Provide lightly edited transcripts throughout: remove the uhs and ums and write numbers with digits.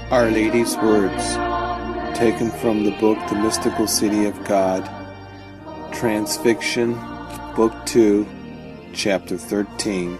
Our Lady's Words, taken from the book The Mystical City of God, Transfiction, Book 2, Chapter 13.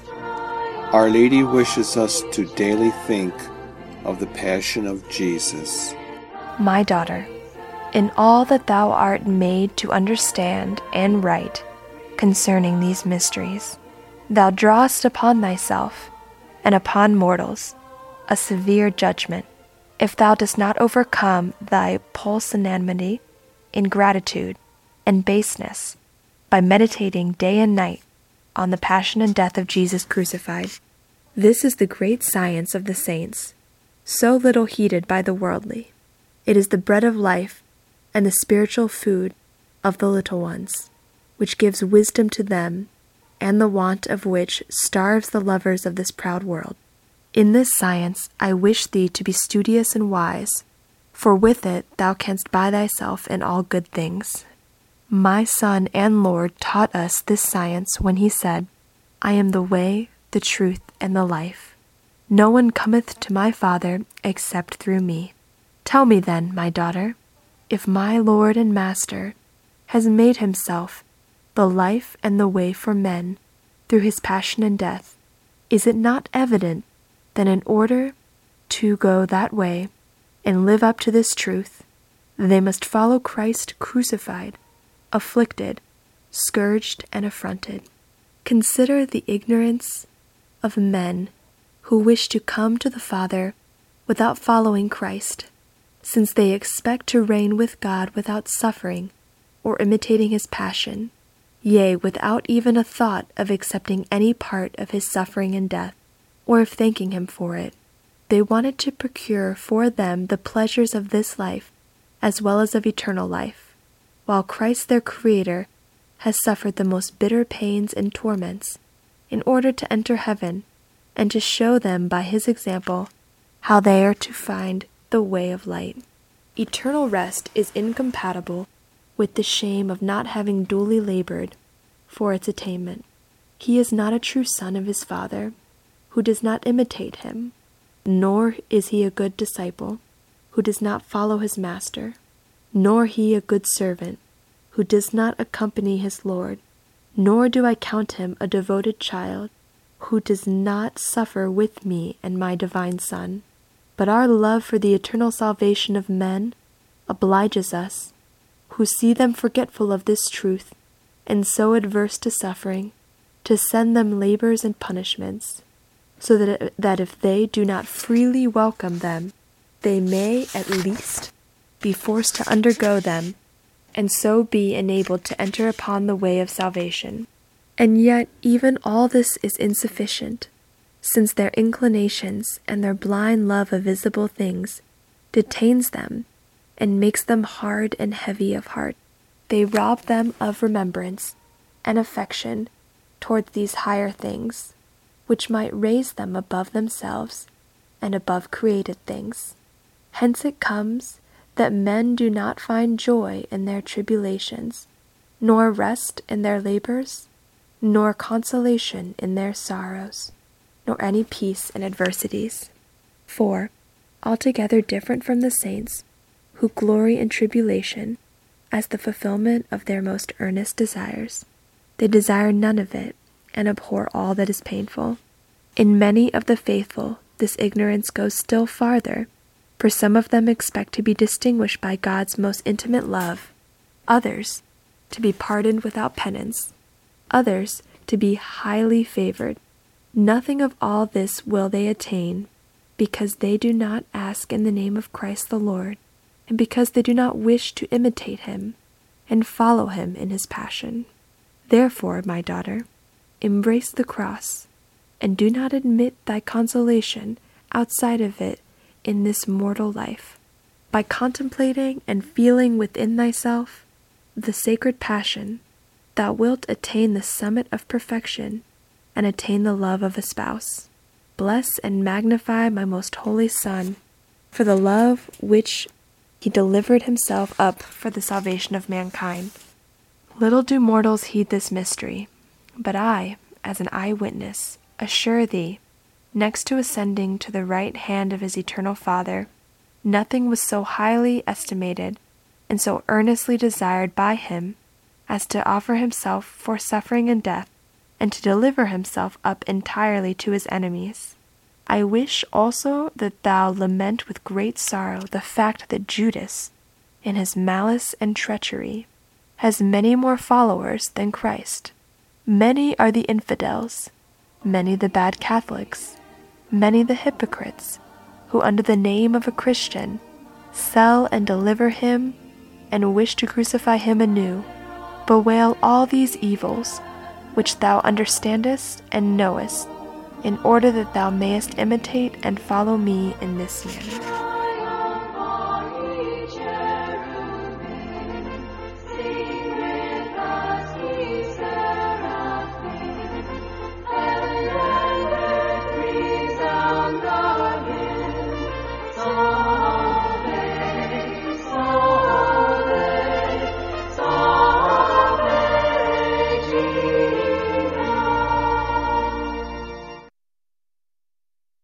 Our Lady wishes us to daily think of the Passion of Jesus. My daughter, in all that thou art made to understand and write concerning these mysteries, thou drawest upon thyself and upon mortals a severe judgment, if thou dost not overcome thy pusillanimity, ingratitude, and baseness by meditating day and night on the passion and death of Jesus crucified. This is the great science of the saints, so little heeded by the worldly. It is the bread of life and the spiritual food of the little ones, which gives wisdom to them, and the want of which starves the lovers of this proud world. In this science I wish thee to be studious and wise, for with it thou canst buy thyself in all good things. My Son and Lord taught us this science when he said, I am the way, the truth, and the life. No one cometh to my Father except through me. Tell me then, my daughter, if my Lord and Master has made himself the life and the way for men through his passion and death, is it not evident that in order to go that way and live up to this truth, they must follow Christ crucified, afflicted, scourged, and affronted? Consider the ignorance of men who wish to come to the Father without following Christ, since they expect to reign with God without suffering or imitating his passion, yea, without even a thought of accepting any part of his suffering and death, or of thanking him for it. They wanted to procure for them the pleasures of this life as well as of eternal life, while Christ their Creator has suffered the most bitter pains and torments in order to enter heaven and to show them by his example how they are to find the way of light. Eternal rest is incompatible with the shame of not having duly labored for its attainment. He is not a true son of his Father who does not imitate him, nor is he a good disciple who does not follow his master, nor he a good servant who does not accompany his Lord, nor do I count him a devoted child who does not suffer with me and my divine Son. But our love for the eternal salvation of men obliges us, who see them forgetful of this truth, and so adverse to suffering, to send them labors and punishments, so that if they do not freely welcome them, they may at least be forced to undergo them, and so be enabled to enter upon the way of salvation. And yet even all this is insufficient, since their inclinations and their blind love of visible things detains them and makes them hard and heavy of heart. They rob them of remembrance and affection towards these higher things, which might raise them above themselves and above created things. Hence it comes that men do not find joy in their tribulations, nor rest in their labors, nor consolation in their sorrows, nor any peace in adversities. For, altogether different from the saints, who glory in tribulation as the fulfillment of their most earnest desires, they desire none of it, and abhor all that is painful. In many of the faithful this ignorance goes still farther, for some of them expect to be distinguished by God's most intimate love, others to be pardoned without penance, others to be highly favored. Nothing of all this will they attain, because they do not ask in the name of Christ the Lord, and because they do not wish to imitate him and follow him in his passion. Therefore, my daughter, embrace the cross, and do not admit thy consolation outside of it in this mortal life. By contemplating and feeling within thyself the sacred passion, thou wilt attain the summit of perfection and attain the love of a spouse. Bless and magnify my most holy Son for the love which he delivered himself up for the salvation of mankind. Little do mortals heed this mystery, but I, as an eyewitness, assure thee Next to ascending to the right hand of his eternal Father, nothing was so highly estimated and so earnestly desired by him as to offer himself for suffering and death, and to deliver himself up entirely to his enemies. I wish also that thou lament with great sorrow the fact that Judas, in his malice and treachery, has many more followers than Christ. Many are the infidels, many the bad Catholics, many the hypocrites, who under the name of a Christian sell and deliver him and wish to crucify him anew. Bewail all these evils, which thou understandest and knowest, in order that thou mayest imitate and follow me in this manner.